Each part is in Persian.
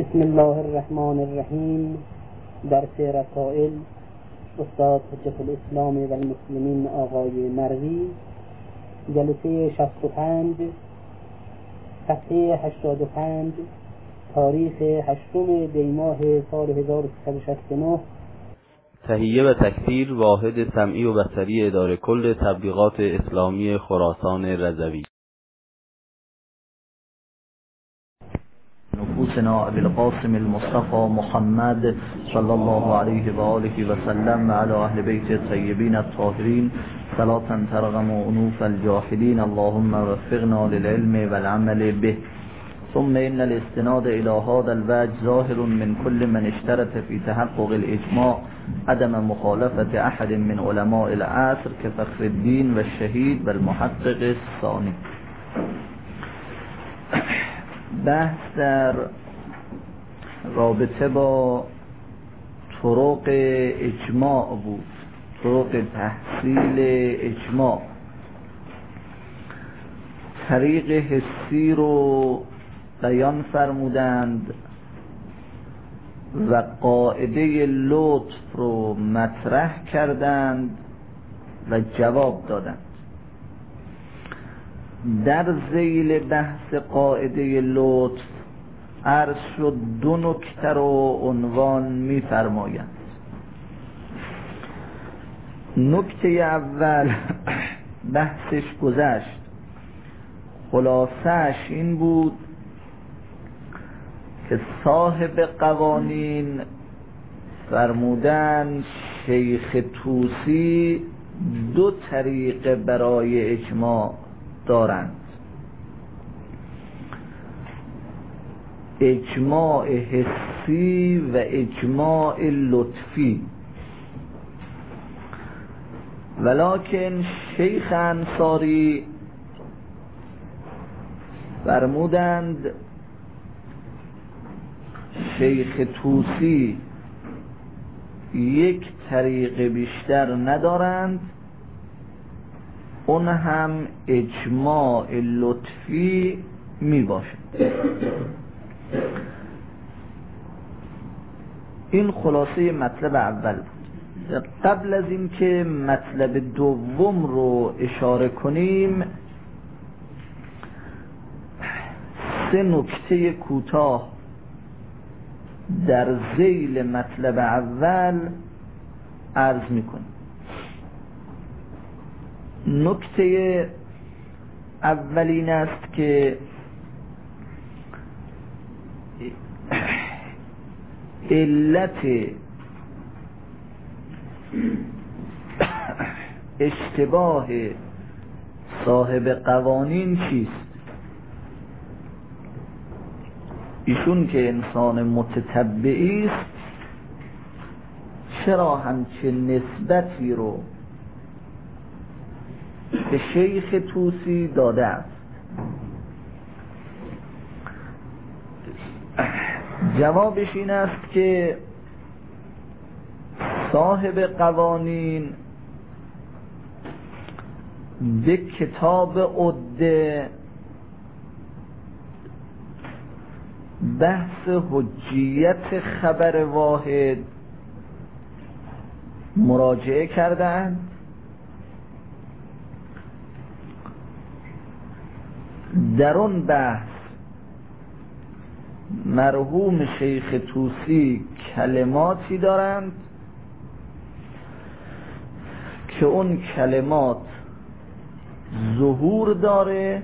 بسم الله الرحمن الرحیم. درس رسائل استاد حجت الاسلام و المسلمین آقای مروی، جلسه 65، صفحه 85، تاریخ 8 دی ماه سال 1369. تهیه و تکثیر واحد سمعی و بصری اداره کل تبلیغات اسلامی خراسان رضوی. نفوسنا ابي القاسم المصطفى محمد صلى الله عليه وآله وسلم وعلى اهل بيت الطيبين الطاهرين صلاة ترغم انوف الجاحدين اللهم وفقنا للعلم والعمل به. ثم ان الاستناد الى هذا الوجه ظاهر من كل من اشترط في تحقق الاجماع عدم مخالفة احد من علماء العصر كفخر الدين والشهيد والمحقق الثاني. بحث در رابطه با طرق اجماع بود، طرق تحصیل اجماع. طریق حسی رو بیان فرمودند و قاعده لطف رو مطرح کردند و جواب دادند. در ذیل بحث قاعده لطف عرض شد 2 نکته رو عنوان می‌فرمایند. نکته اول بحثش گذشت، خلاصه‌اش این بود که صاحب قوانین فرمودن شیخ طوسی 2 طریقه برای اجماع دارند: اجماع حسی و اجماع لطفی. ولکن شیخ انصاری فرمودند شیخ طوسی 1 طریق بیشتر ندارند، اون هم اجماع لطفی می باشد. این خلاصه مطلب اول بود. قبل از این که مطلب دوم رو اشاره کنیم 3 نکته کوتاه در ذیل مطلب اول عرض میکنیم. نکته اولین است که علت اشتباه صاحب قوانین چیست؟ ایشون که انسان متتبعی است چرا همچین نسبتی رو به شیخ طوسی داده است؟ جوابش این است که صاحب قوانین به کتاب عده بحث حجیت خبر واحد مراجعه کردند. در اون بحث مرحوم شیخ طوسی کلماتی دارند که اون کلمات ظهور داره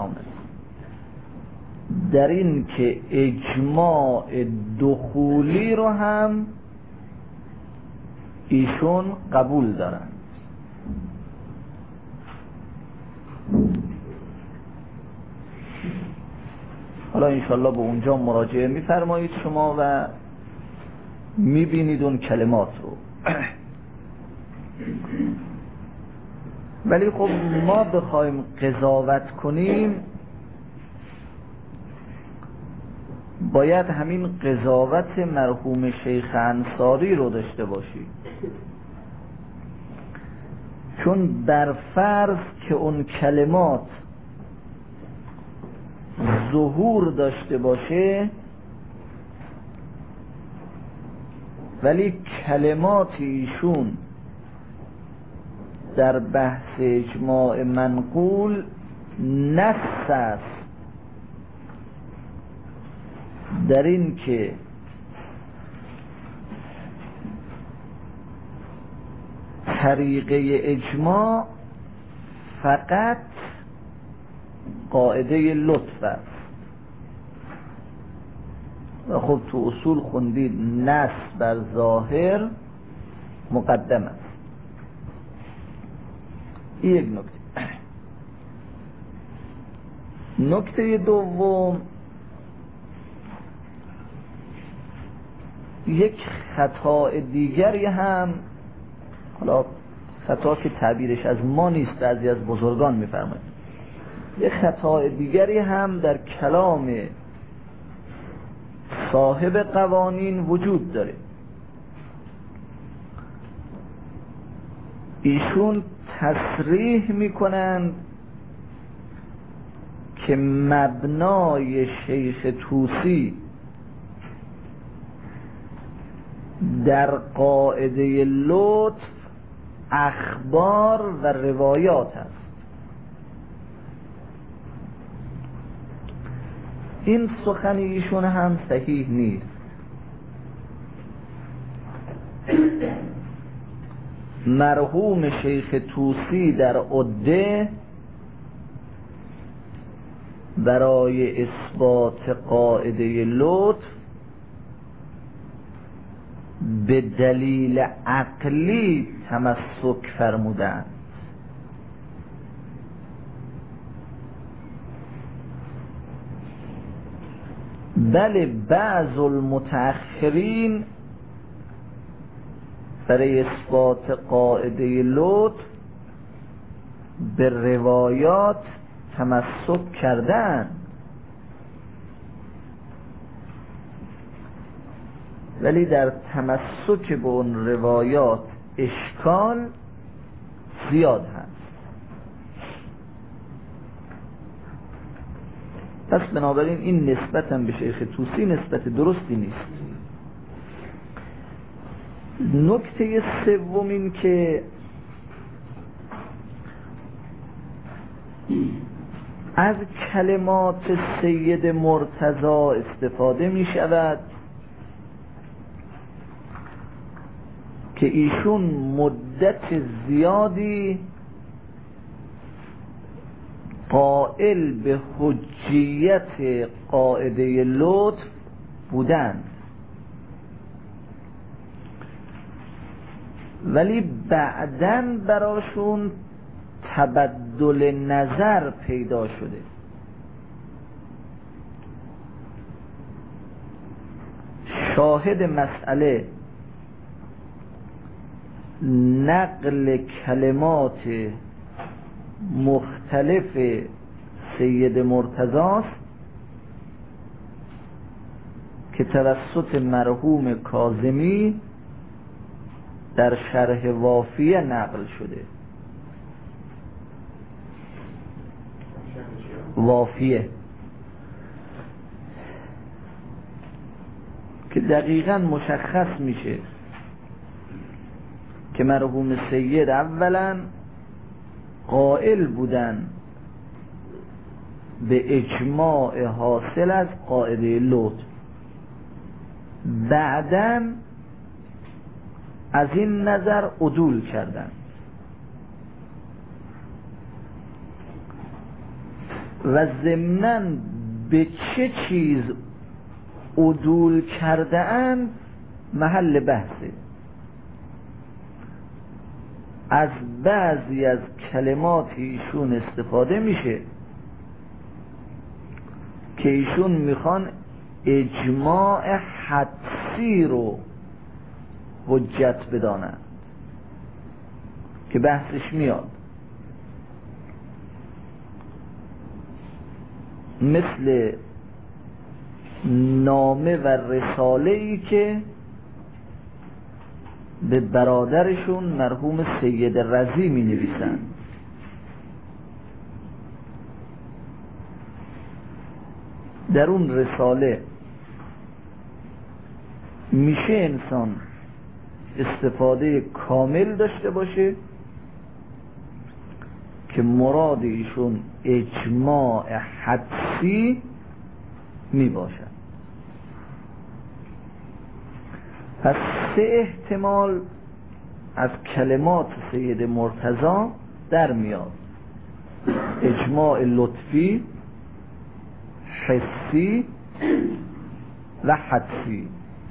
در این که اجماع دخولی رو هم ایشون قبول دارند. حالا انشالله به اونجا مراجعه میفرمایید شما و میبینید اون کلمات رو. ولی خب ما بخوایم قضاوت کنیم باید همین قضاوت مرحوم شیخ انصاری رو داشته باشیم، چون بر فرض که اون کلمات ظهور داشته باشه ولی کلمات ایشون در بحث اجماع منقول نص است در این که طریقه اجماع فقط قاعده لطف است و خب تو اصول خوندید نص بر ظاهر مقدم است. این یک نکته. نکته دوم، یک خطا دیگری هم، حالا خطا که تعبیرش از ما نیست، بعضی از بزرگان میفرمایند، یک خطا دیگری هم در کلام صاحب قوانین وجود داره. ایشون تصریح میکنند که مبنای شیخ طوسی در قاعده لطف اخبار و روایات است. این سخن ایشون هم صحیح نیست. مرحوم شیخ طوسی در عده برای اثبات قاعده لطف به دلیل عقلی تمسک فرمودند. بله بعض المتأخرین برای اثبات قاعده لطف به روایات تمسک کردند، ولی در تمسک به اون روایات اشکال زیاد هست. پس بنابراین این نسبت هم به شیخ طوسی نسبت درستی نیست. نکته سوم این که از کلمات سید مرتضی استفاده می شود که ایشون مدت زیادی قائل به حجیت قاعده لطف بودند، ولی بعداً براشون تبدل نظر پیدا شده. شاهد مسئله نقل کلمات مختلف سید مرتضی است که توسط مرحوم کاظمی در شرح وافیه نقل شده. وافیه که دقیقاً مشخص میشه که مرحوم سید اولا قائل بودن به اجماع حاصل از قاعده لطف، بعداً از این نظر عدول کردن و ضمناً به چه چیز عدول کرده اند محل بحثه. از بعضی از کلمات ایشون استفاده میشه که ایشون میخوان اجماع حدسی رو حجت بدانند که بحثش میاد، مثل نامه و رساله‌ای که به برادرشون مرحوم سید رضی می نویسند. در اون رساله میشه انسان استفاده کامل داشته باشه که مراد ایشون اجماع حدسی می باشد. پس 3 احتمال از کلمات سید مرتضی در میاد: اجماع لطفی، حسی و حدسی.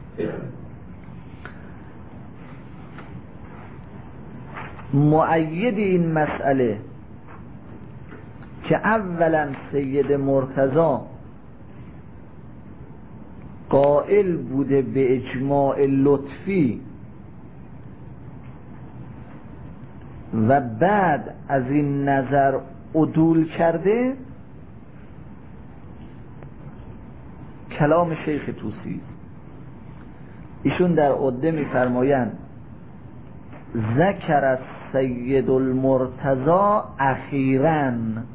مؤید این مسئله که اولا سید مرتضی قائل بوده به اجماع لطفی و بعد از این نظر عدول کرده، کلام شیخ طوسی. ایشون در عده می‌فرمایند ذکر سید المرتضی اخیراً.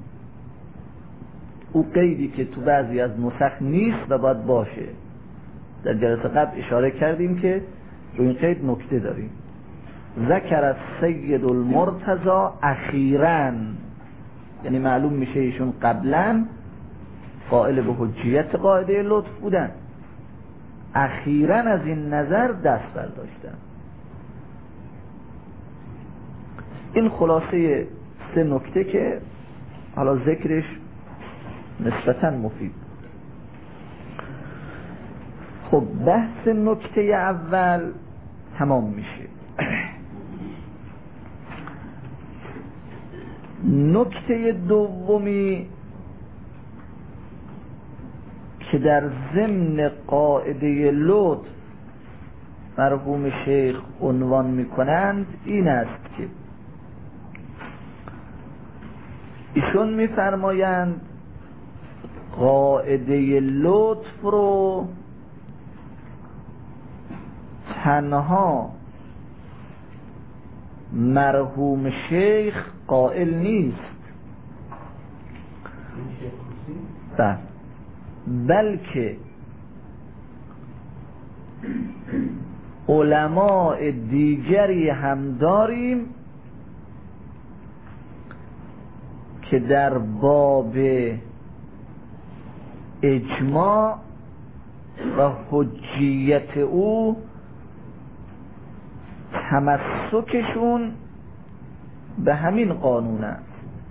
او قیدی که تو بعضی از نسخ نیست و باید باشه. در جلسه قبل اشاره کردیم که رو این قید نکته داریم. ذکر سید المرتضی اخیراً، یعنی معلوم میشه ایشون قبلا قائل به حجیت قاعده لطف بودن، اخیراً از این نظر دست برداشتن. این خلاصه 3 نکته که حالا ذکرش نسبتاً مفید. خب بحث نکته اول تمام میشه. نکته دومی که در ضمن قاعده لطف مرحوم شیخ عنوان میکنند این است که ایشون میفرمایند قاعده لطف رو تنها مرحوم شیخ قائل نیست، بلکه علماء دیگری هم داریم که در باب اجماع و حجیت او تمسکشون به همین قانون است،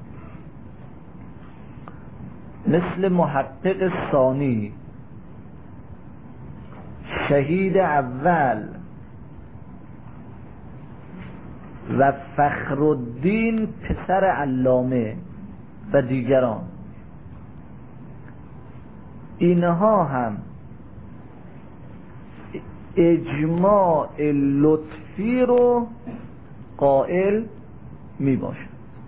مثل محقق ثانی، شهید اول و فخرالدین پسر علامه و دیگران. اینها هم اجماع لطفی رو قائل می باشد.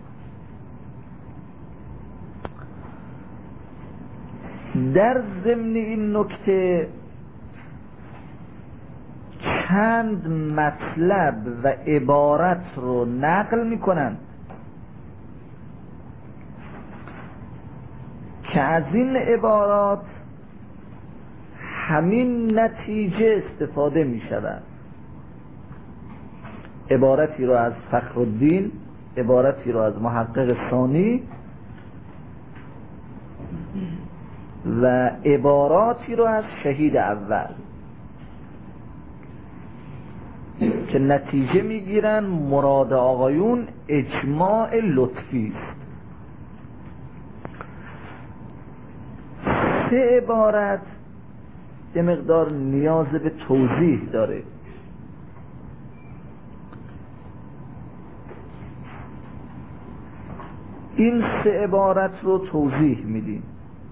در ضمن این نکته چند مطلب و عبارت رو نقل می کنند که از این عبارات همین نتیجه استفاده می شود. عبارتی رو از فخرالدین، عبارتی رو از محقق ثانی و عباراتی رو از شهید اول که نتیجه میگیرن مراد آقایون اجماع لطفی است. 3 عبارت یه مقدار نیاز به توضیح داره. این 3 عبارت رو توضیح میدیم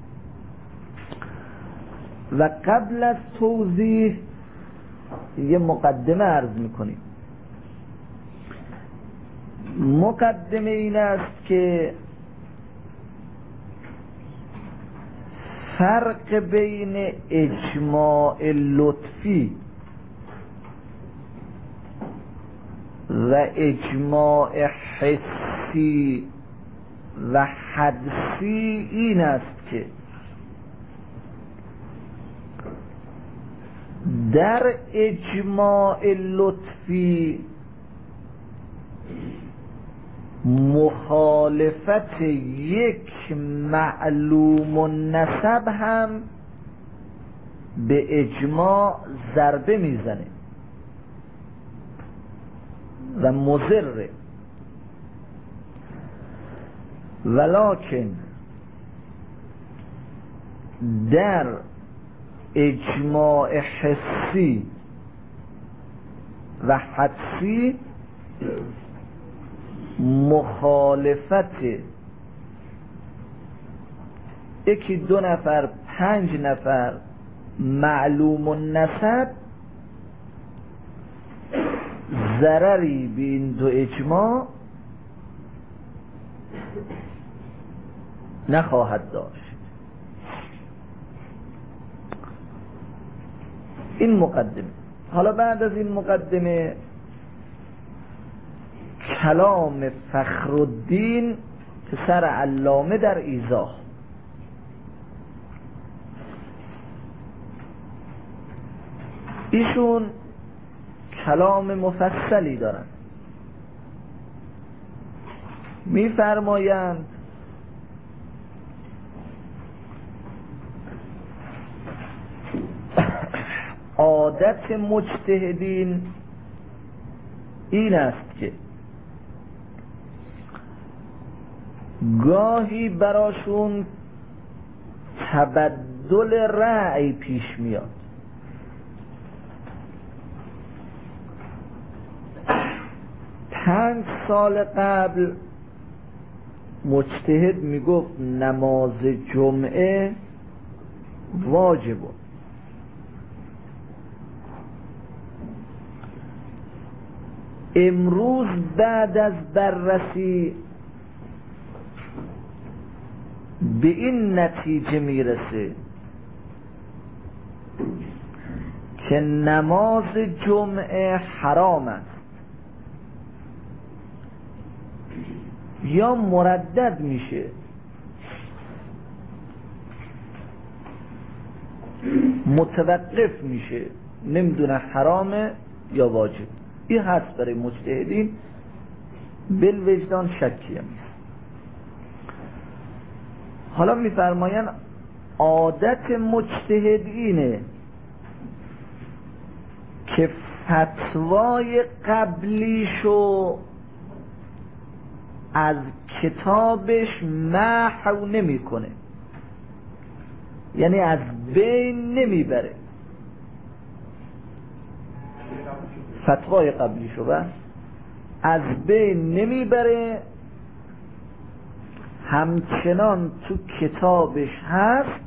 و قبل از توضیح یه مقدمه عرض میکنیم. مقدمه این است که فرق بین اجماع لطفی و اجماع حسی و حدسی این است که در اجماع لطفی مخالفت یک معلوم النسب هم به اجماع ضربه میزنه و مضره، ولکن در اجماع حسی و حدسی مخالفت یکی، دو نفر، 5 نفر معلوم النسب ضرری به این دو اجماع نخواهد داشت. این مقدمه. حالا بعد از این مقدمه کلام فخرالدین پسر علامه در ایضاح. ایشون کلام مفصلی دارن، میفرمایند عادت مجتهدین این است که گاهی براشون تبدل رأی پیش میاد. 5 سال قبل مجتهد میگفت نماز جمعه واجبه، امروز بعد از بررسی به این نتیجه میرسه که نماز جمعه حرام است، یا مردد میشه، متوقف میشه، نمیدونه حرامه یا واجب. این هست برای مجتهدین بالوجدان شکی هم. حالا میفرماین عادت مجتهدینه که فتوای قبلیشو از کتابش محو نمیکنه، یعنی از بین نمیبره. فتوای قبلیشو بس از بین نمیبره، همچنان تو کتابش هست.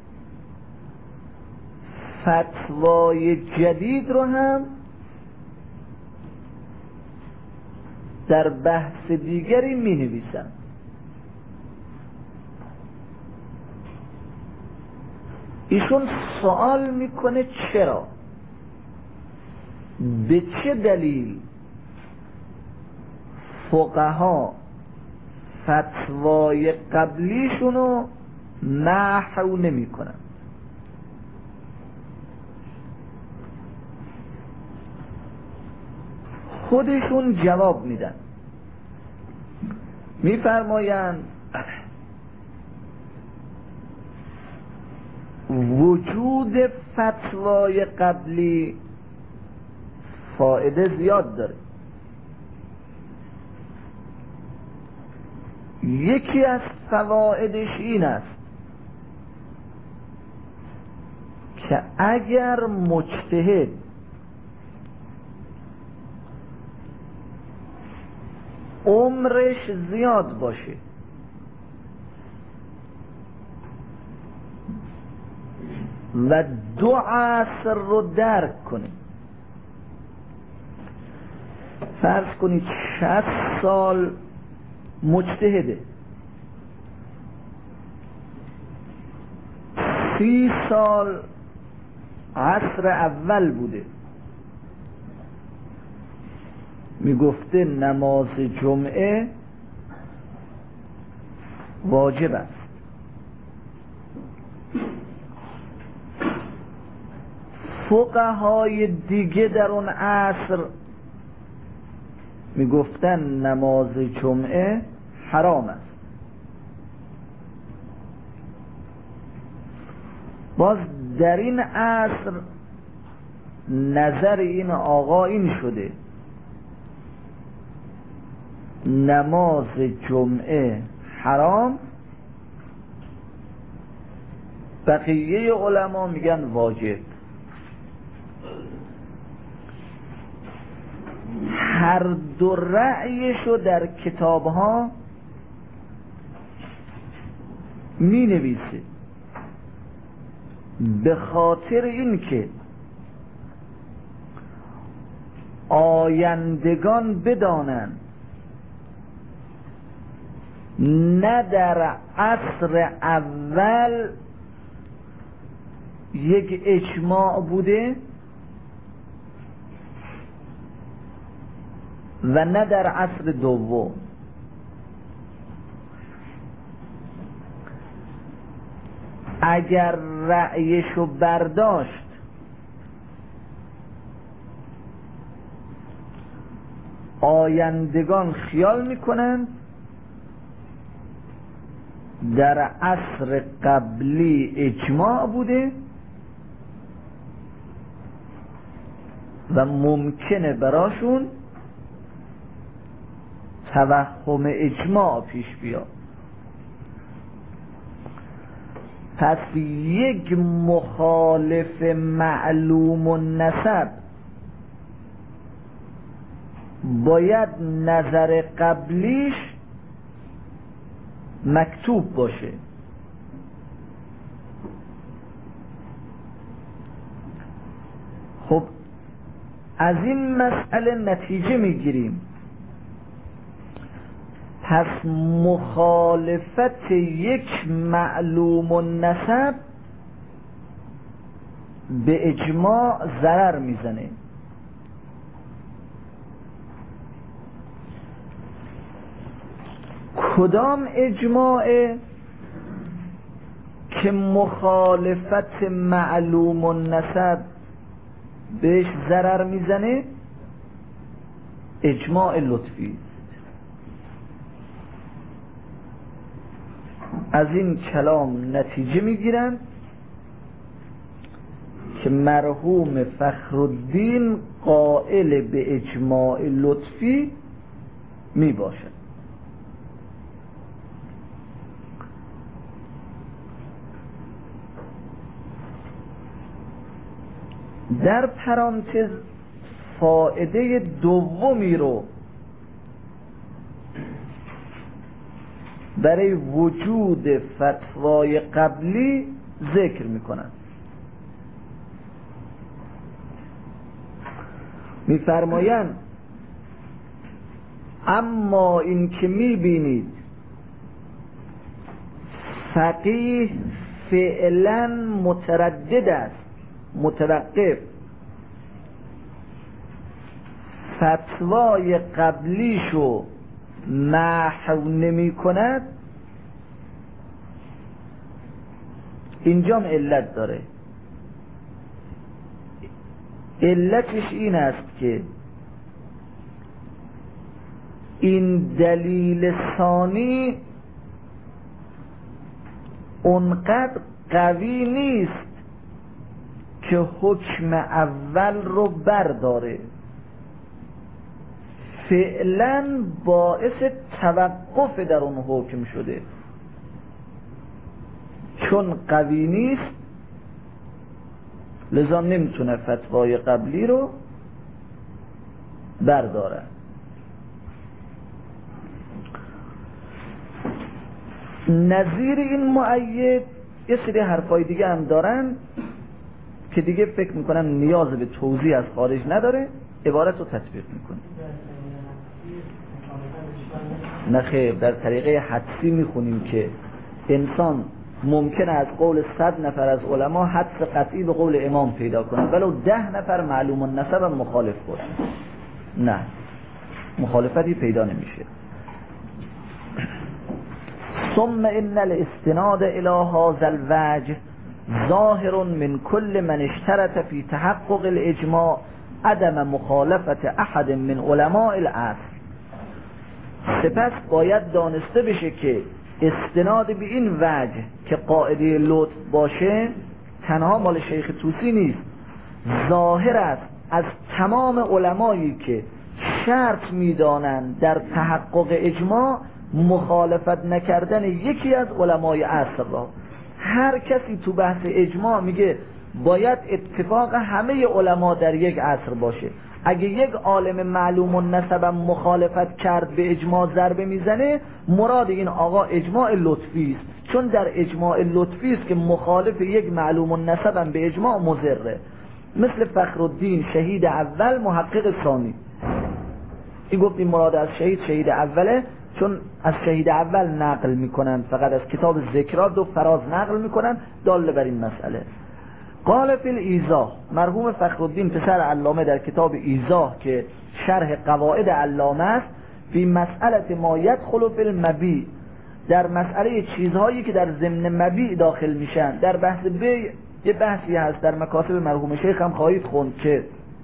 فتوای جدید رو هم در بحث دیگری می نویسن. ایشون سوال میکنه چرا، به چه دلیل فقها فتوای قبلیشونو محو نمی کنن. خودشون جواب میدن، میفرمایند وجود فتوای قبلی فایده زیاد داره. یکی از فوایدش این است که اگر مجتهد عمرش زیاد باشه و 2 عصر رو درک کنه، فرض کنید 60 سال مجتهده، 30 سال عصر اول بوده، میگفته نماز جمعه واجب است. فقهای دیگه در اون عصر میگفتن نماز جمعه حرام است. باز در این عصر نظر این آقا این شده نماز جمعه حرام، بقیه علما میگن واجب. هر دو رأیشو در کتابها می نویسه به خاطر اینکه آیندگان بدانند نه در عصر اول یک اجماع بوده و نه در عصر دوم. اگر رأیشو برداشت آیندگان خیال میکنند در عصر قبلی اجماع بوده و ممکنه براشون توهم اجماع پیش بیاد. پس یک مخالف معلوم النسب باید نظر قبلیش مکتوب باشه. خب از این مسئله نتیجه میگیریم پس مخالفت یک معلوم النسب به اجماع ضرر میزنه. کدام اجماعه که مخالفت معلوم النسب بهش ضرر میزنه؟ اجماع لطفی. از این کلام نتیجه میگیرن که مرحوم فخرالدین قائل به اجماع لطفی می باشد. در پرانتز فائده دومی رو برای وجود فتوای قبلی ذکر میکنند. میفرمایند اما این که میبینید فقیه فعلا متردد است، متوقف، فتوای قبلیشو محو نمی کند، اینجام علت داره. علتش این است که این دلیل ثانی اونقدر قوی نیست که حکم اول رو برداره، فعلا باعث توقف در اون حکم شده. چون قوی نیست لذا نمیتونه فتوای قبلی رو برداره. نظیر این مؤید یه سری حرفای دیگه هم دارن که دیگه فکر میکنم نیاز به توضیح از خارج نداره، عبارت رو تطبیق میکنه. نه خیر، در طریقه حدسی میخونیم که انسان ممکنه از قول 100 نفر از علما حدس قطعی به قول امام پیدا کنه ولو 10 نفر معلوم النسب هم مخالف باشه. نه، مخالفتی پیدا نمیشه. ثم ان الاستناد الى هذا الوجه ظاهر من کل من اشترط فی تحقق الاجماع عدم مخالفت احد من علماء العصر. سپس باید دانسته بشه که استناد به این وجه که قاعده لطف باشه تنها مال شیخ طوسی نیست، ظاهر است از تمام علمایی که شرط میدانند در تحقق اجماع مخالفت نکردن یکی از علمای عصر را. هر کسی تو بحث اجماع میگه باید اتفاق همه علما در یک عصر باشه. اگه یک عالم معلوم النسب مخالفت کرد به اجماع ضربه میزنه، مراد این آقا اجماع لطفی است، چون در اجماع لطفی است که مخالف یک معلوم النسب به اجماع مضره. مثل فخرالدین شهید اول محقق ثانی، این گفت این مراد از شهید اوله، چون از شهید اول نقل میکنن، فقط از کتاب ذکرات دو فراز نقل میکنن داله بر این مسئله. قال فی الایضاح، مرحوم فخرالدین پسر علامه در کتاب ایضاح که شرح قواعد علامه است، فی مسئله ما یدخل فی المبیع، در مسئله چیزهایی که در ضمن مبیع داخل میشن. در بحث بیع یه بحثی هست در مکاتب مرحوم شیخ هم خواهید خوند که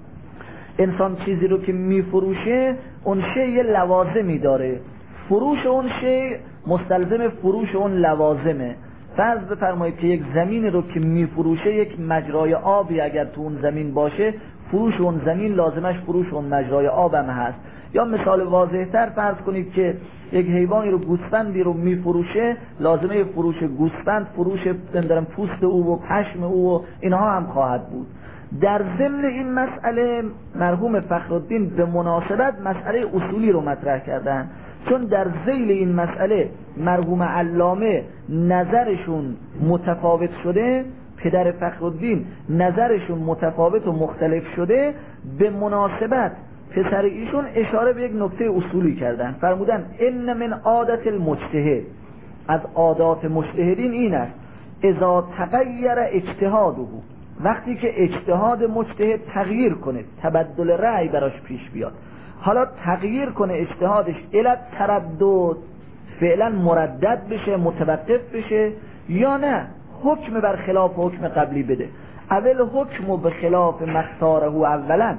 انسان چیزی رو که میفروشه اون شی یه لوازمی داره، فروش اون شی مستلزم فروش اون لوازمه. فرض بفرمایید که یک زمین رو که میفروشه یک مجرای آبی اگر تو اون زمین باشه، فروش اون زمین لازمش فروش اون مجرای آب هم هست. یا مثال واضح‌تر فرض کنید که یک حیوانی رو گوسفندی رو میفروشه، لازمه فروش گوسفند فروش پوست او و پشم او و اینها هم خواهد بود. در ضمن این مسئله مرحوم فخرالدین به مناسبت مسئله اصولی رو مطرح کردن، چون در ذیل این مسئله مرحوم علامه نظرشون متفاوت شده، پدر فخرالدین نظرشون متفاوت و مختلف شده، به مناسبت پسر ایشون اشاره به یک نکته اصولی کردن، فرمودن ان من عادت المجتهد، از عادات مجتهدین این است اذا تغیر اجتهاده، وقتی که اجتهاد مجتهد تغییر کنه، تبدل رأی براش پیش بیاد، حالا تغییر کنه اجتهادش الی تردد، فعلا مردد بشه متوقف بشه، یا نه حکم بر خلاف حکم قبلی بده، اول حکم به خلاف مختاره اولا،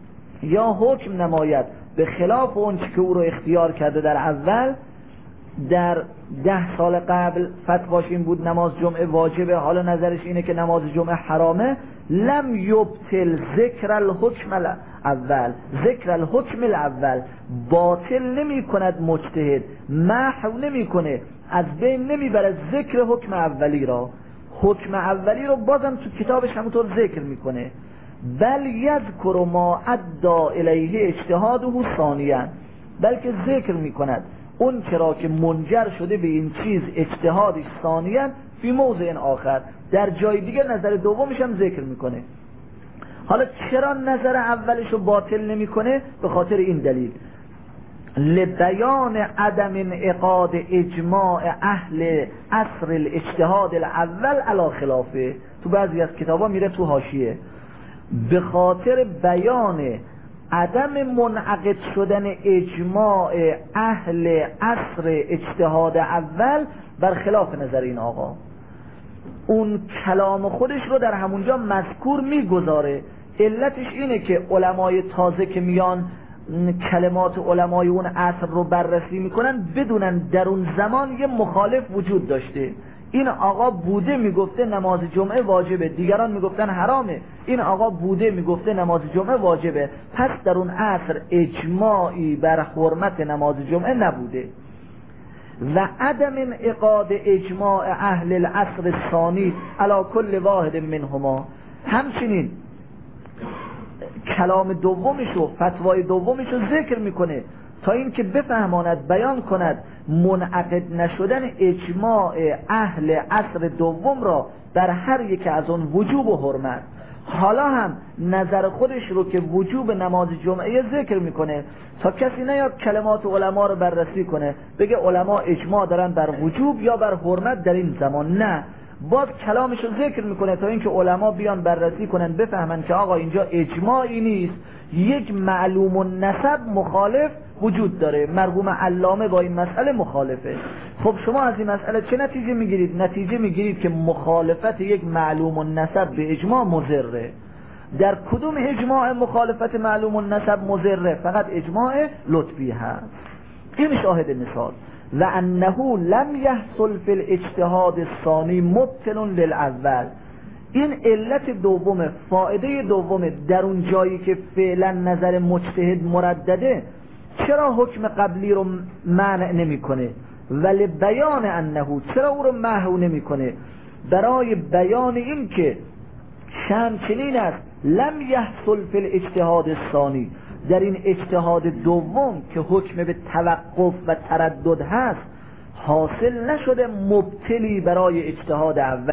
یا حکم نماید به خلاف اون که او رو اختیار کرده در اول. در 10 سال قبل فتواش این بود نماز جمعه واجبه، حالا نظرش اینه که نماز جمعه حرامه. لم یبطل ذکر الحکم الاول، ذکر الحکم الاول باطل نمی کند مجتهد، محو نمی کنه، از بین نمی برد ذکر حکم اولی را، حکم اولی رو بازم تو کتابش همونطور ذکر میکنه. بل یذکر ما ادعا الیه اجتهاده ثانیا، بلکه ذکر میکند اون چرا که منجر شده به این چیز اجتهادش ثانیا فی موضع آخر، در جای دیگه نظر دومش هم ذکر میکنه. حالا چرا نظر اولش رو باطل نمیکنه؟ به خاطر این دلیل، لبیان عدم انعقاد اجماع اهل عصر الاجتهاد الاول علی خلافه، تو بعضی از کتابا میره تو حاشیه، به خاطر بیان عدم منعقد شدن اجماع اهل عصر اجتهاد اول بر خلاف نظر این آقا. اون کلام خودش رو در همونجا مذکور میگذاره، علتش اینه که علمای تازه که میان کلمات علمای اون عصر رو بررسی میکنن بدونن در اون زمان یه مخالف وجود داشته. این آقا بوده میگفته نماز جمعه واجبه، دیگران میگفتن حرامه، این آقا بوده میگفته نماز جمعه واجبه، پس در اون عصر اجماعی بر حرمت نماز جمعه نبوده. و عدم انعقاد اجماع اهل العصر الثانی علی کل واحد منهما، همچنین کلام دومشو فتوای دومشو ذکر میکنه تا این که بفهماند بیان کند منعقد نشدن اجماع اهل عصر دوم را در هر یک از اون وجوب و حرمت. حالا هم نظر خودش رو که وجوب نماز جمعه ذکر میکنه تا کسی نیاد کلمات علما رو بررسی کنه بگه علما اجماع دارن بر وجوب یا بر حرمت در این زمان، نه، باز کلامش رو ذکر میکنه تا اینکه علما بیان بررسی کنن بفهمن که آقا اینجا اجماعی نیست، یک معلوم النسب مخالف وجود داره. مرحوم علامه با این مسئله مخالفه. خب شما از این مسئله چه نتیجه میگیرید؟ نتیجه میگیرید که مخالفت یک معلوم النسب به اجماع مضره. در کدوم اجماع مخالفت معلوم النسب مضره؟ فقط اجماع لطفی هست. این شاهد مثال. و انه لم یحصل فی الاجتهاد الثانی مبطل للاول. این علت دوم، فایده دوم در اون جایی که فعلا نظر مجتهد مردده، چرا حکم قبلی رو منع نمیکنه؟ ولی بیان انه، چرا او رو محو نمیکنه؟ برای بیان این که شأن چنین است، لم یحصل فی الاجتهاد الثانی، در این اجتهاد دوم که حکم به توقف و تردد هست حاصل نشده مبطلی برای اجتهاد اول.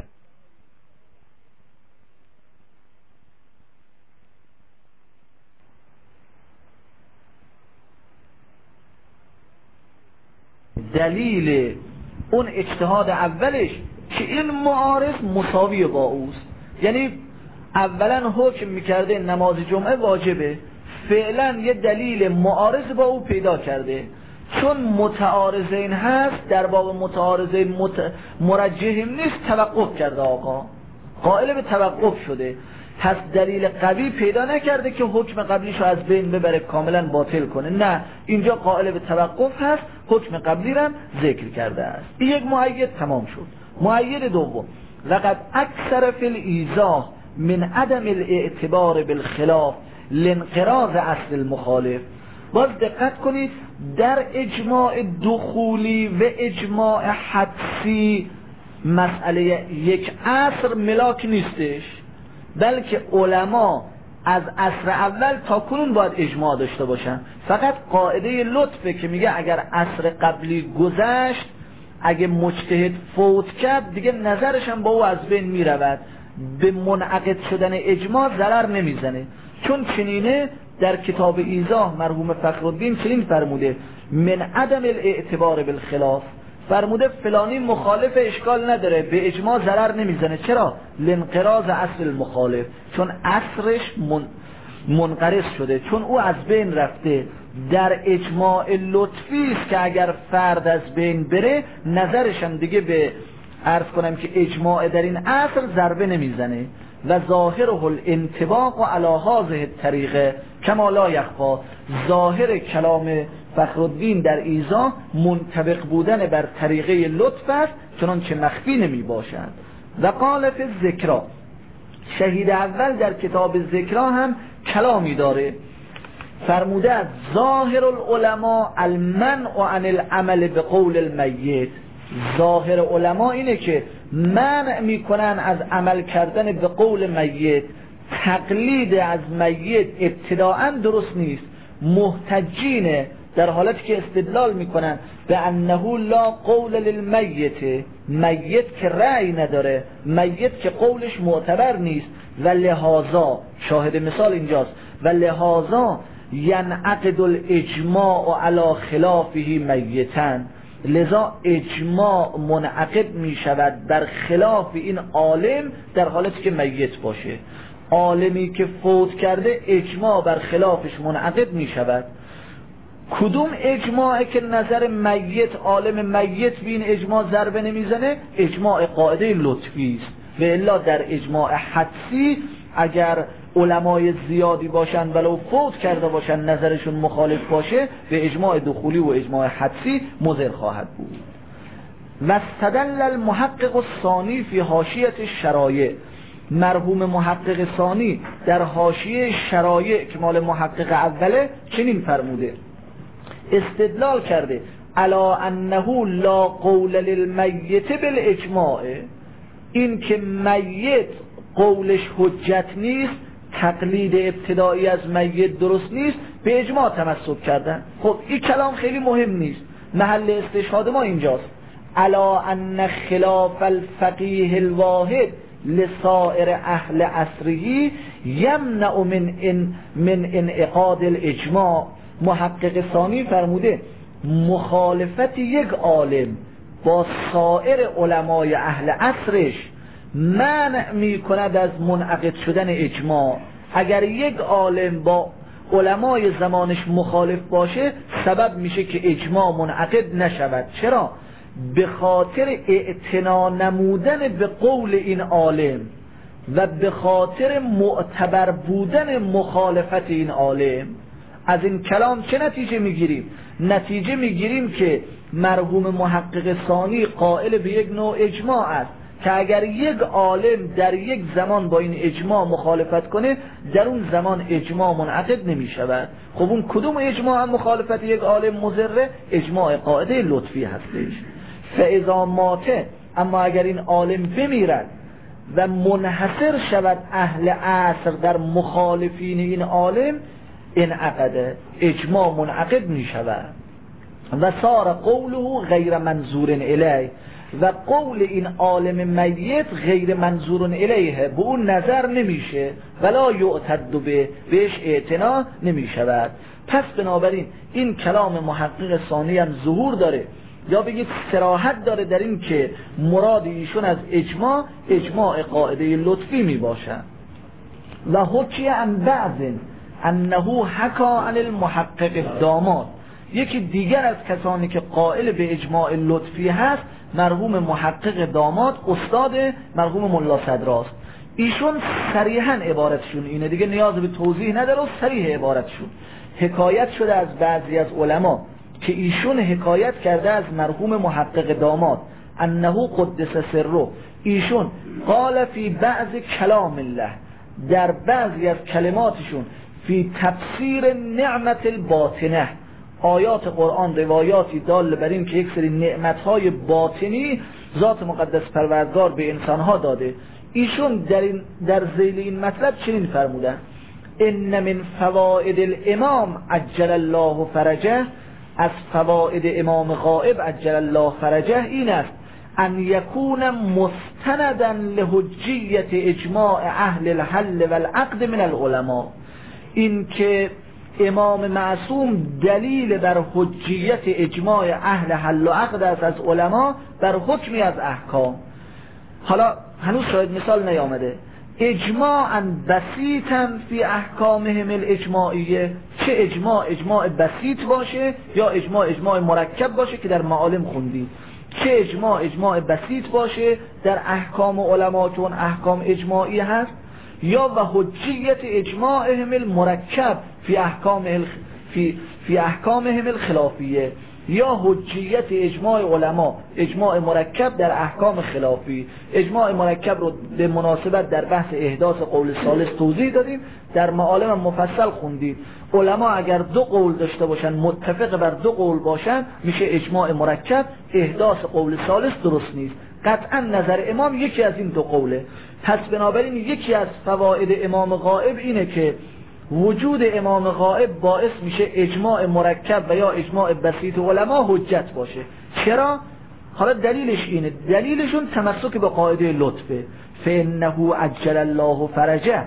دلیل اون اجتهاد اولش که این معارض مساوی با اوست، یعنی اولا حکم میکرده نماز جمعه واجبه، فعلا یه دلیل معارض با او پیدا کرده، چون متعارضین هست در باب متعارضین مرجحیم نیست، توقف کرده، آقا قائل به توقف شده، پس دلیل قوی پیدا نکرده که حکم قبلیشو از بین ببره کاملا باطل کنه، نه اینجا قائل به توقف هست، حکم قبلی رو ذکر کرده است. این یک مؤید تمام شد. مؤید دوم، لقد اکثر فی الایضاح من عدم الاعتبار بالخلاف لانقراض اصل المخالف. باز دقت کنید در اجماع دخولی و اجماع حدسی مسئله یک عصر ملاک نیستش، بلکه علما از عصر اول تا کنون باید اجماع داشته باشن. فقط قاعده لطفه که میگه اگر عصر قبلی گذشت، اگه مجتهد فوت کرد دیگه نظرش هم با او از بین میرود، به منعقد شدن اجماع ضرر نمیزنه. چون چنینه در کتاب ایضاح مرحوم فخرالدین چنین فرموده من عدم الاعتبار بالخلاف، فرموده فلانی مخالف اشکال نداره، به اجماع ضرر نمیزنه. چرا؟ لانقراض اصل المخالف، چون اصرش منقرض شده، چون او از بین رفته. در اجماع لطفی است که اگر فرد از بین بره نظرش هم دیگه به عرض کنم که اجماع در این عصر ضربه نمیزنه. و ظاهره الانطباق علی هذه الطریقه کما لا یخفی، ظاهر کلام فخرالدین در ایضاح منطبق بودن بر طریقه لطف است، چنانچه مخفی نمی باشد. و قال فی الذکرا، شهید اول در کتاب ذکرا هم کلامی داره، فرموده از ظاهر العلماء المنع عن العمل بقول المیت. ظاهر علما اینه که منع میکنن از عمل کردن به قول میت. تقلید از میت ابتداعا درست نیست. محتجینه در حالتی که استدلال میکنن به انه لا قول للمیت، میت که رأی نداره، میت که قولش معتبر نیست، و لحاظا، شاهد مثال اینجاست، و لحاظا ینعقد الاجماع علی خلافه میتن، لذا اجماع منعقد می شود بر خلاف این عالم در حالتی که میت باشه. عالمی که فوت کرده اجماع بر خلافش منعقد می شود. کدوم اجماعی که نظر میت، عالم میت به این اجماع ضربه نمیزنه؟ اجماع قاعده لطفی است. و الا در اجماع حدسی اگر علمای زیادی باشن ولو فوت کرده باشن نظرشون مخالف باشه، به اجماع دخولی و اجماع حدسی مضر خواهد بود. و استدل المحقق الثانی فی حاشیه الشرایع، مرحوم محقق ثانی در حاشیه شرایع که مال محقق اوله چنین فرموده، استدلال کرده الا انه لا قول للمیت بالاجماع، این که میت قولش حجت نیست، تقلید ابتدایی از میت درست نیست، به اجماع تمسک کردن. خب این کلام خیلی مهم نیست، محل استشهاد ما اینجاست. الا ان خلاف الفقیه الواحد لسائر اهل عصره یمنع من انعقاد الاجماع. محقق ثانی فرموده مخالفت یک عالم با سایر علمای اهل عصرش منع می کند از منعقد شدن اجماع. اگر یک عالم با علمای زمانش مخالف باشه سبب میشه که اجماع منعقد نشود. چرا؟ به خاطر اعتنا نمودن به قول این عالم و به خاطر معتبر بودن مخالفت این عالم. از این کلام چه نتیجه میگیریم؟ نتیجه میگیریم که مرحوم محقق ثانی قائل به یک نوع اجماع است که اگر یک عالم در یک زمان با این اجماع مخالفت کنه در اون زمان اجماع منعقد نمی شود. خب اون کدوم اجماع هم مخالفت یک عالم مضره؟ اجماع قاعده لطفی هستش. فاذا ماته، اما اگر این عالم بمیرد و منحصر شود اهل عصر در مخالفین این عالم، انعقده، اجماع منعقد می شود. و صار قوله غیر منظور الیه، و قول این عالم میت غیر منظور الیه، به اون نظر نمیشه، ولا یعتد به، بهش اعتنا نمی شود. پس بنابراین این کلام محقق ثانی هم ظهور داره، یا بگید صراحت داره در این که مراد ایشون از اجماع قاعده لطفی می باشد. و حکی عن بعض انه حکا عن المحقق داماد، یکی دیگر از کسانی که قائل به اجماع لطفی هست مرحوم محقق داماد، استاد مرحوم ملا صدراست. ایشون صریحا عبارتشون اینه، دیگه نیاز به توضیح نداره، صریح عبارتشون حکایت شده از بعضی از علما که ایشون حکایت کرده از مرحوم محقق داماد انه قدس سره، ایشون قال فی بعض کلام الله، در بعضی از کلماتشون، فی تفسیر نعمت الباطنه، آیات قرآن روایاتی دال بر این که یک سری نعمتهای باطنی ذات مقدس پروردگار به انسانها داده. ایشون در ذیل این مطلب چنین فرمودن: ان من فوائد الامام عجل الله فرجه، از فوائد امام غائب عجل الله فرجه این است ان یکون مستندا لحجیت اجماع اهل الحل والعقد من العلماء، این که امام معصوم دلیل بر حجیت اجماع اهل حل و عقد است از علما بر حکمی از احکام. حالا هنوز شاید مثال نیامده. اجماعا بسیطا فی احکامهم الاجماعیه، چه اجماع بسیط باشه یا اجماع مرکب باشه که در معالم خوندید، چه اجماع بسیط باشه در احکام علما چون احکام اجماعی هست، یا و حجیت اجماعهم المرکب فی احکامهم الخلافیه، یا حجیت اجماع علما، اجماع مرکب در احکام خلافی. اجماع مرکب رو به مناسبت در بحث احداث قول ثالث توضیح دادیم، در معالم مفصل خوندید. علما اگر دو قول داشته باشن، متفق بر دو قول باشن، میشه اجماع مرکب، احداث قول ثالث درست نیست. قطعا نظر امام یکی از این دو قوله. پس بنابراین یکی از فواید امام غائب اینه که وجود امام غائب باعث میشه اجماع مرکب و یا اجماع بسیط علما حجت باشه. چرا؟ حالا دلیلش اینه، دلیلشون تمسک به قاعده لطفه، فانه عجل الله فرجه،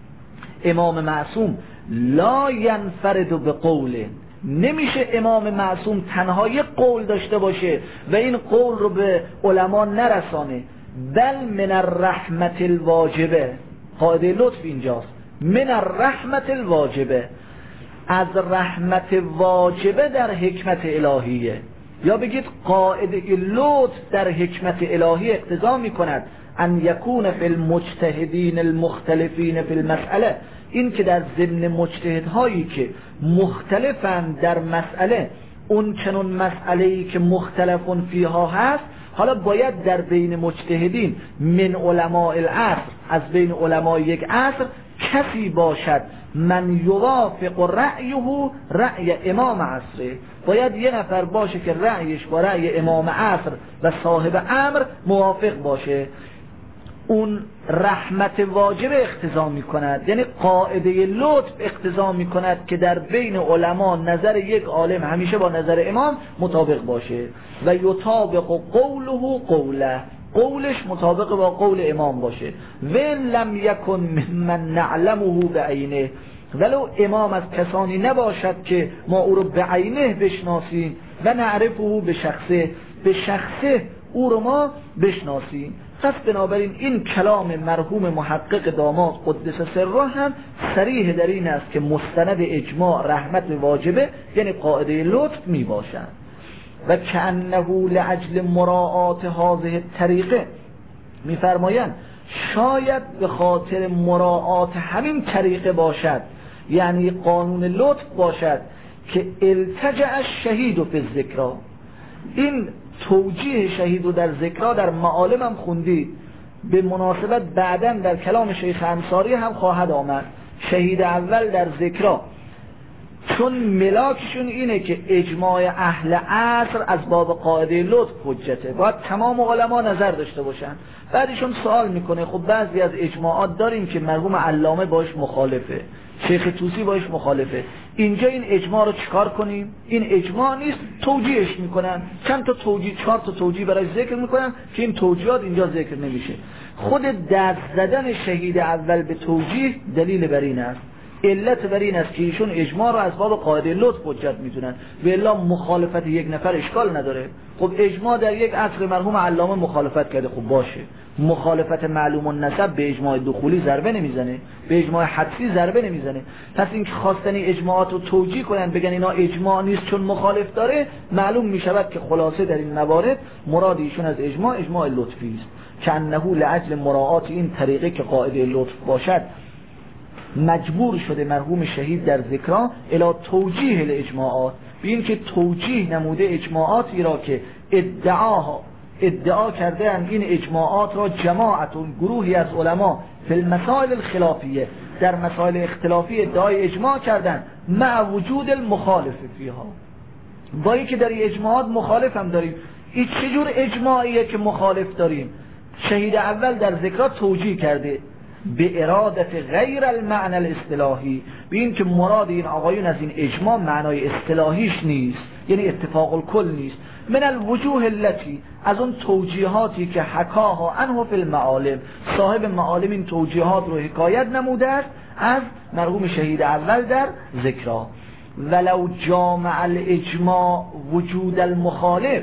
امام معصوم لا ینفرد به قوله، نمیشه امام معصوم تنها یک قول داشته باشه و این قول رو به علما نرسانه، بل من الرحمت الواجبه، قاعده لطف اینجاست، من الرحمت الواجبه، از رحمت واجبه در حکمت الهیه، یا بگید قاعده لطف در حکمت الهی اقتضا میکند ان یکون فی المجتهدین المختلفین فی المسئله، این که در ضمن مجتهدهایی که مختلفند در مسئله، اون چنون مسئله‌ای که مختلفون فیها هست، حالا باید در بین مجتهدین من علماء العصر، از بین علماء یک عصر کسی باشد من یوافق رأیه رأی امام عصره، باید یه نفر باشه که رأیش با رأی امام عصر و صاحب امر موافق باشه. اون رحمت واجب اقتضا می کند، یعنی قاعده لطف اقتضا می کند که در بین علما نظر یک عالم همیشه با نظر امام مطابق باشه و یطابق قوله قوله، قولش مطابق با قول امام باشه. و لم یکن من نعلمه بعینه، ولو امام از کسانی نباشد که ما او رو بعینه بشناسیم و نعرفه به شخصه او رو ما بشناسیم، پس بنابراین این کلام مرحوم محقق داماد قدس سره هم صریح در این است که مستند اجماع رحمت واجبه، یعنی قاعده لطف می باشد. و کأنه لعجل مراعات هذه الطریقه، میفرمایند شاید به خاطر مراعات همین طریقه باشد، یعنی قانون لطف باشد که التجأ الشهید فی الذکر. این توجیه شهید رو در ذکرها در معالم هم خوندید، به مناسبت بعداً در کلام شیخ انصاری هم خواهد آمد. شهید اول در ذکرها چون ملاکشون اینه که اجماع اهل عصر از باب قاعده لطف حجته، باید تمام علما نظر داشته باشن. بعدشون سوال میکنه خب بعضی از اجماعات داریم که مرحوم علامه باش مخالفه، شیخ طوسی باش مخالفه، اینجا این اجماع رو چیکار کنیم؟ این اجماع نیست، توجیهش میکنن، چند تا توجیه، 4 تا توجیه برای ذکر میکنن که این توجیهات اینجا ذکر نمیشه. خود دست زدن شهید اول به توجیه دلیل بر این است، علت بر این است که ایشون اجماع رو از باب قاعده لطف حجت میدونن و الا مخالفت یک نفر اشکال نداره. خب اجماع در یک عصر مرحوم علامه مخالفت کرده، خب باشه، مخالفت معلوم النسب به اجماع دخولی ضربه نمیزنه، به اجماع حدسی ضربه نمیزنه. پس این خواستن اجماعات رو توجیه کنن بگن اینا اجماع نیست چون مخالف داره، معلوم میشود که خلاصه در این موارد مراد ایشون از اجماع لطفی است که انه لعجل مراعات این طریقه که قاعده لطف باشد مجبور شده مرحوم شهید در ذکرها الی توجیه الاجماعات، به این که توجیه نموده اجماعاتی را که ادعا کرده اند این اجماعات را جماعتون گروهی از علما فی المسائل الخلافیه در مسائل اختلافی ادعای اجماع کردن مع وجود المخالف فیها، با اینکه در اجماعات مخالف هم داریم. این چجور اجماعیه که مخالف داریم؟ شهید اول در ذکرها توجیه کرده به ارادت غیر المعنى الاصطلاحی، به این که مراد این آقایون از این اجماع معنای اصطلاحیش نیست، یعنی اتفاق الکل نیست. من الوجوه التي، از اون توجیهاتی که حکاها عنه فی المعالم، صاحب معالم این توجیهات رو حکایت نموده است از مرحوم شهید اول در ذکرها. ولو جامع الاجماع وجود المخالف،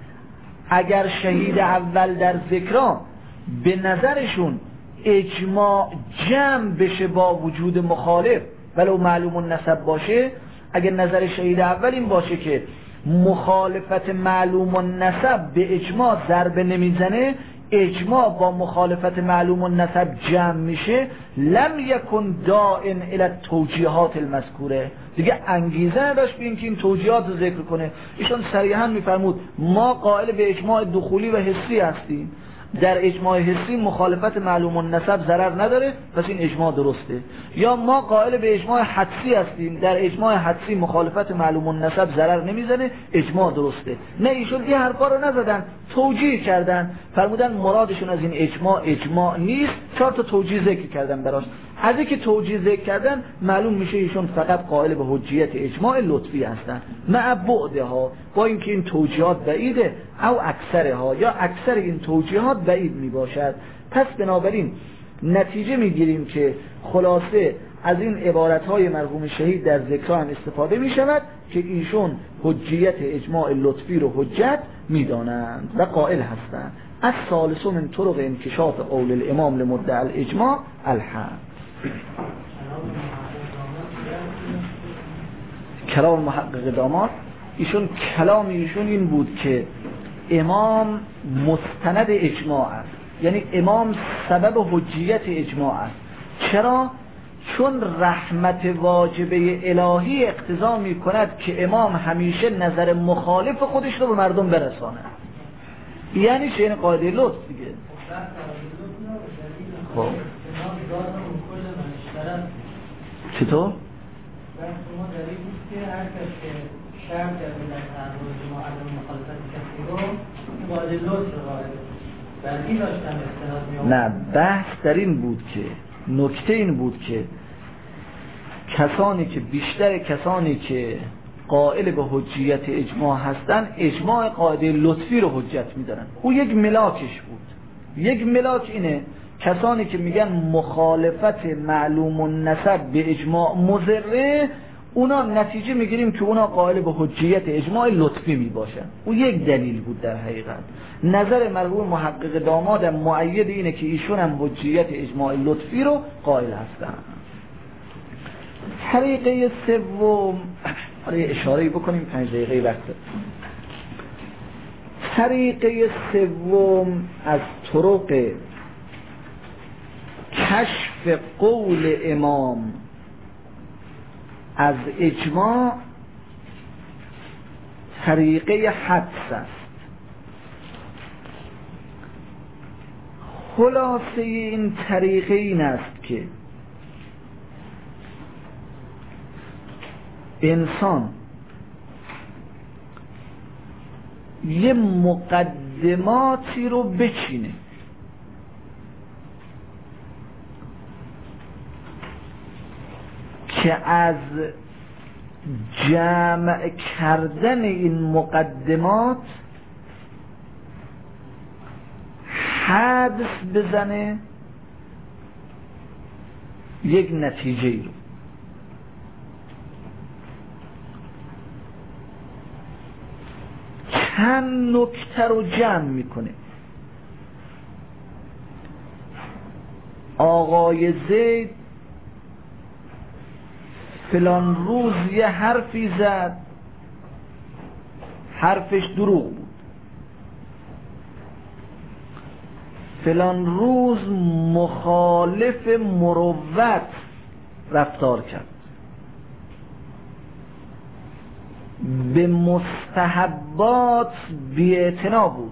اگر شهید اول در ذکرها به نظرشون اجماع جمع بشه با وجود مخالف ولو معلوم النسب باشه، اگر نظر شهید اول این باشه که مخالفت معلوم النسب به اجماع ضربه نمیزنه، اجماع با مخالفت معلوم النسب جمع میشه، لم یکن داعن الی التوجیهات المذکوره، دیگه انگیزه نداشت به اینکه این توجیهات رو ذکر کنه. ایشون صریحا میفرمود ما قائل به اجماع دخولی و حسی هستیم، در اجماع حسی مخالفت معلوم النسب ضرر نداره، پس این اجماع درسته. یا ما قائل به اجماع حدسی هستیم، در اجماع حدسی مخالفت معلوم النسب ضرر نمیزنه، اجماع درسته. نه، ایشون این حرفا رو نزدن، توجیه کردن، فرمودن مرادشون از این اجماع نیست، 4 تا توجیه ذکر کردن براش. از اینکه توجیه ذکر کردن معلوم میشه ایشون فقط قائل به حجیت اجماع لطفی هستن، مع بعدها، با اینکه این توجیهات بعیده، او اکثرها، یا اکثر این توجیهات بعید میباشد. پس بنابراین نتیجه میگیریم که خلاصه از این عبارتهای مرحوم شهید در ذکر هم استفاده میشود که ایشون حجیت اجماع لطفی رو حجت میدانند و قائل هستند. از ثالث من طرق انکشاف قول الامام لمدعی الاجماع الحق. کلام محقق داماد، ایشون کلام ایشون این بود که امام مستند اجماع است، یعنی امام سبب حجیت اجماع است. چرا؟ چون رحمت واجبه الهی اقتضا می کند که امام همیشه نظر مخالف خودش رو به مردم برساند. یعنی چه؟ این قاعده لطف دیگه. خب چطور؟ شما دلیل بود که هر کس که شرط کرده در تعرض ما عدم مخالفت کسی رو که قاعده لطف رو قائل در این داشتن استناد می‌آورد. نه، بحث در این بود که نکته این بود که کسانی که بیشتر کسانی که قائل به حجیت اجماع هستن اجماع قاعده لطفی رو حجت می‌دارن. او یک ملاکش بود. یک ملاک اینه کسانی که میگن مخالفت معلوم النسب به اجماع مضره، اونا نتیجه میگیریم که اونا قائل به حجیت اجماع لطفی میباشن. او یک دلیل بود در حقیقت. نظر مرحوم محقق دامادم مؤید اینه که ایشون هم حجیت اجماع لطفی رو قائل هستن. طریقه سوم، اشاره بکنیم 5 دقیقه وقت. طریقه سوم از طرق کشف قول امام از اجماع طریقه حدس است. خلاصه این طریقه این است که انسان یه مقدماتی رو بچینه که از جمع کردن این مقدمات حدس بزنه یک نتیجه رو. چند نکته رو جمع میکنه. آقای زید فلان روز یه حرفی زد، حرفش دروغ بود. فلان روز مخالف مروت رفتار کرد، به مستحبات بی‌اعتنا بود.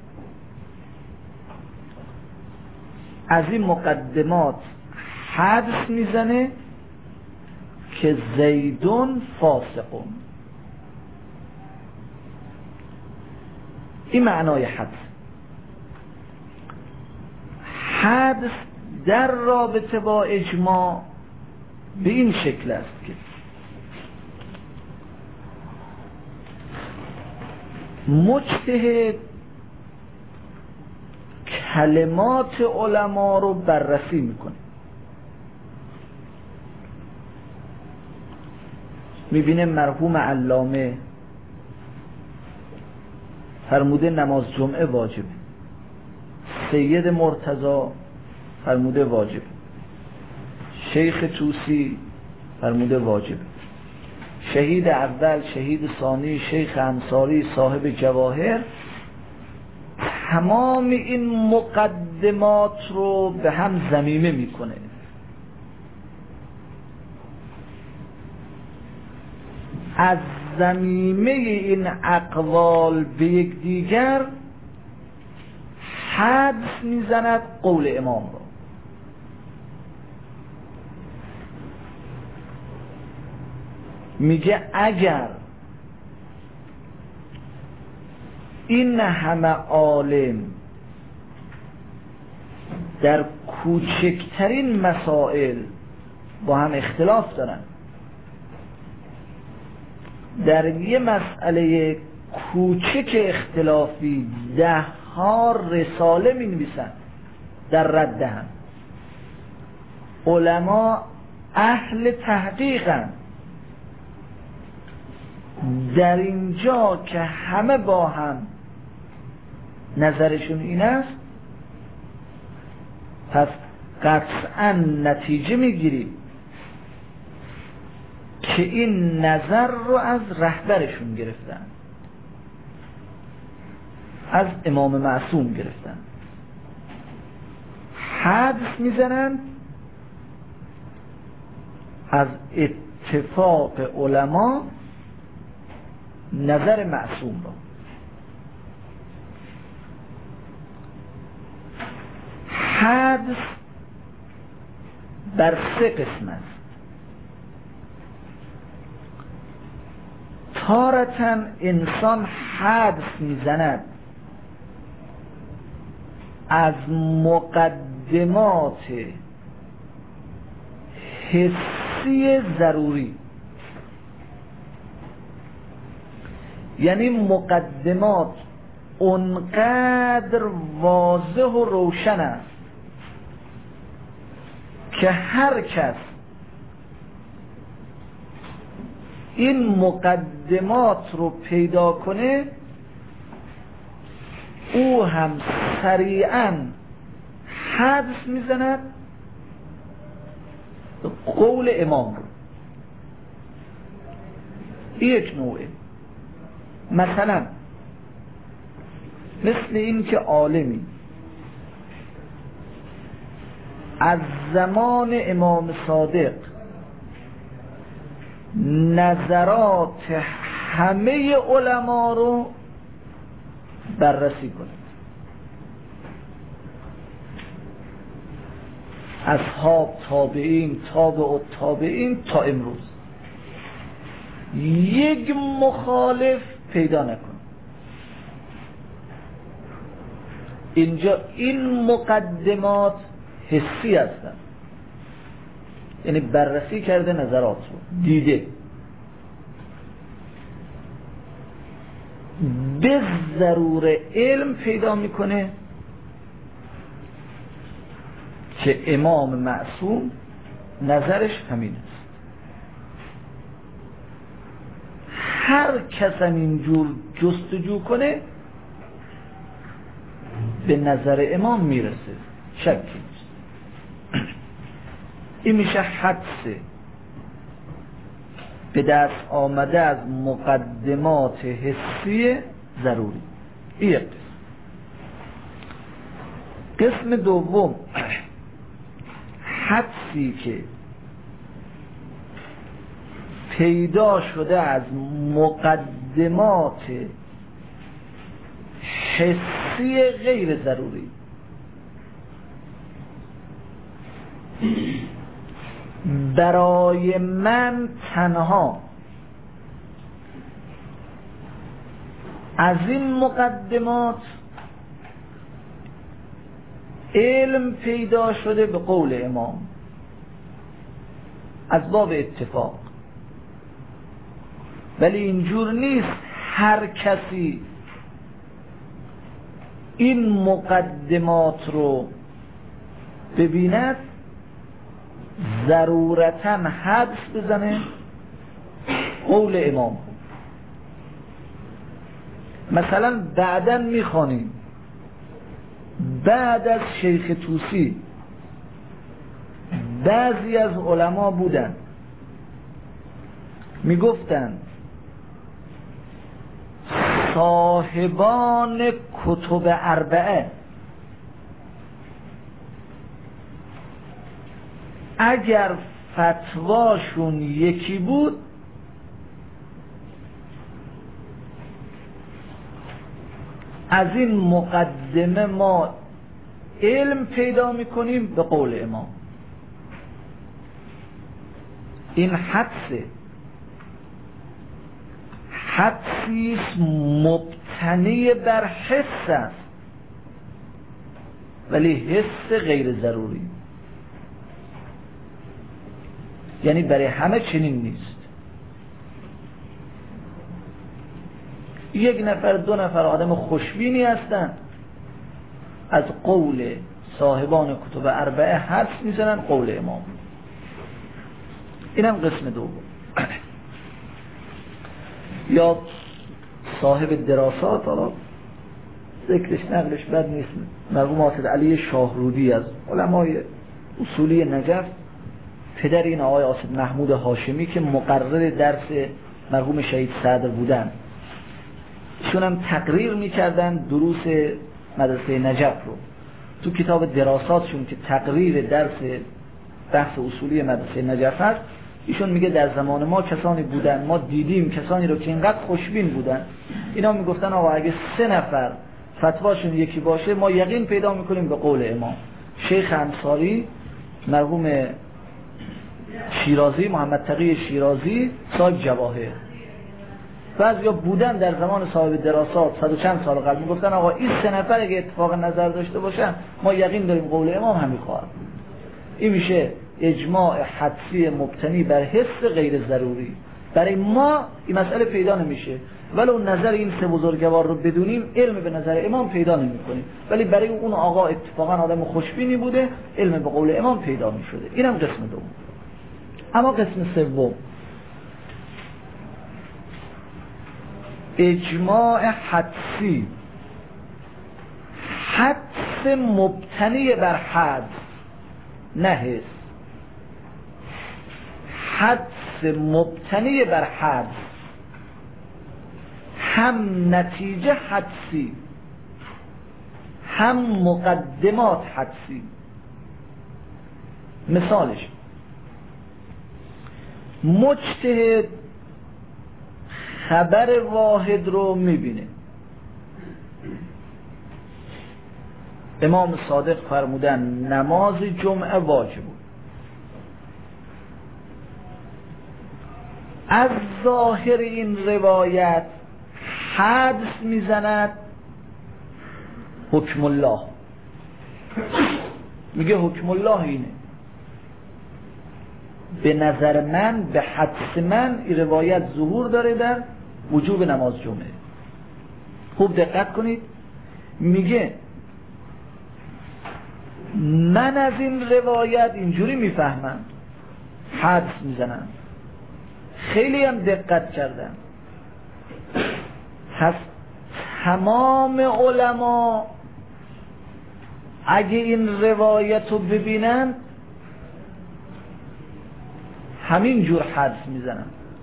از این مقدمات حدس میزنه که زیدون فاسقون. این معنای حدس. حدس در رابطه با اجماع به این شکل است که مجتهد کلمات علما رو بررسی میکنه، میبینه مرحوم علامه فرموده نماز جمعه واجبه، سید مرتضی فرموده واجبه، شیخ توسی فرموده واجبه، شهید اول، شهید ثانی، شیخ انصاری، صاحب جواهر، تمام این مقدمات رو به هم ضمیمه میکنه. از ضمیمه این اقوال به یک دیگر حدس میزند قول امام را. میگه اگر این همه عالم در کوچکترین مسائل با هم اختلاف دارن، در یه مسئله کوچک اختلافی 10 رساله می نویسن در رد هم، علما اهل تحقیقن، در اینجا که همه با هم نظرشون این است، پس قطعا نتیجه میگیریم که این نظر رو از رهبرشون گرفتن، از امام معصوم گرفتن. حدس میزنن از اتفاق علما نظر معصوم را. حدس بر 3 قسم است. تارةً انسان حدس میزند از مقدمات حسی ضروری، یعنی مقدمات اونقدر واضح و روشن است که هر کس این مقدمات رو پیدا کنه، او هم سریعا حدس میزند قول امام رو. یک نوعه، مثلا مثل این که عالمی از زمان امام صادق نظرات همه علما رو بررسی کنه، اصحاب، تابعین، تابع التابعین تا امروز، یک مخالف پیدا نکنه. اینجا این مقدمات حسی هستن، یعنی بررسی کرده نظرات رو، دیده، به ضرور علم پیدا میکنه که امام معصوم نظرش همین است. هر کس اینجور جستجو کنه به نظر امام میرسه، شکی نیست. این میشه حدس به دست آمده از مقدمات حسی ضروری. این قسم دوم، حدسی که پیدا شده از مقدمات حسی غیر ضروری. برای من تنها از این مقدمات علم پیدا شده به قول امام از باب اتفاق، ولی اینجور نیست هر کسی این مقدمات رو ببیند ضرورتاً حدس بزنه قول امام. مثلا بعداً میخوانیم بعد از شیخ طوسی بعضی از علما بودن میگفتن صاحبان کتب اربعه اگر فتواشون یکی بود از این مقدمه ما علم پیدا میکنیم به قول امام. این حدسی مبتنی بر حس است، ولی حس غیر ضروری، یعنی برای همه چنین نیست. یک نفر دو نفر آدم خوشبینی هستند از قول صاحبان کتب اربعه حدس میزنن قول امام. اینم قسم دوم. یا صاحب دراسات، حالا ذکرش نقلش بد نیست، مرحوم حافظ علی شاهرودی از علمای اصولی نجف، پدر این آقای آصف محمود هاشمی که مقرر درس مرحوم شهید صدر بودن، ایشون هم تقریر میکردن دروس مدرسه نجف رو. تو کتاب دراساتشون که تقریر درس بحث اصولی مدرسه نجف هست، ایشون میگه در زمان ما کسانی بودن، ما دیدیم کسانی رو که اینقدر خوشبین بودن، اینا میگفتن آقا اگه 3 نفر فتواشون یکی باشه ما یقین پیدا میکنیم به قول امام. شیخ انصاری، مرحوم شیرازی، محمد تقی شیرازی صاحب جواهر، بعضیا بودن در زمان صاحب دراسات 100 و چند سال قبل میگفتن آقا این 3 نفر اگه اتفاق نظر داشته باشن ما یقین داریم قول امام همین خواهد. این میشه اجماع حدسی مبتنی بر حس غیر ضروری. برای ما این مسئله پیدا نمیشه، ولو نظر این 3 بزرگوار رو بدونیم علم به نظر امام پیدا نمیکنیم، ولی برای اون آقا اتفاقا آدم خوشبینی بوده علم به قول امام پیدا میشده. اینم قسم دوم. اما قسم سوم، اجماع حدسی، حدس مبتنی بر حدس نه حس، حدس مبتنی بر حدس، هم نتیجه حدسی هم مقدمات حدسی. مثالش مجتهد خبر واحد رو میبینه، امام صادق فرمودن نماز جمعه واجب بود، از ظاهر این روایت حدس میزند حکم الله، میگه حکم الله اینه، به نظر من به حدس من این روایت ظهور داره در وجوب نماز جمعه. خوب دقت کنید، میگه من از این روایت اینجوری میفهمم، حدس میزنم. خیلی هم دقت کردم، پس تمام علما اگه این روایت رو ببینن همین جور حدس میزنن.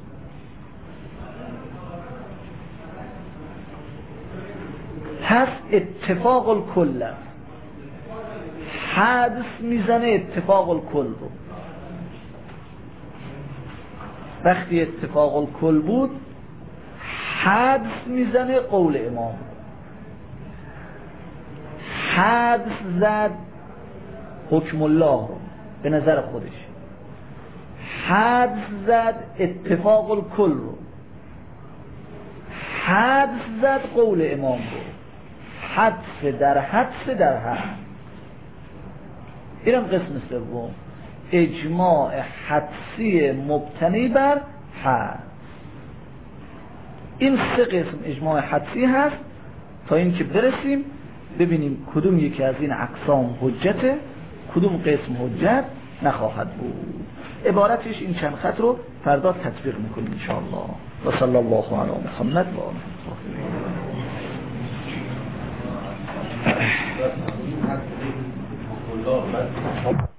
پس اتفاق الکل است، حدس میزنه اتفاق الکل رو. وقتی اتفاق الکل بود حدس میزنه قول امام، حدس زد حکم الله رو به نظر خودش، حدس زد اتفاق الکل رو، حدس زد قول امام رو، حدس در حدس در حدس. اینم قسم سوم، اجماع حدسی مبتنی بر حدس. این سه قسم اجماع حدسی هست تا اینکه برسیم ببینیم کدوم یکی از این اقسام حجته، کدوم قسم حجت نخواهد بود. عبارتش این چند خط رو فردا تطبیق میکنیم انشاءالله. و صلی الله علی محمد و آله.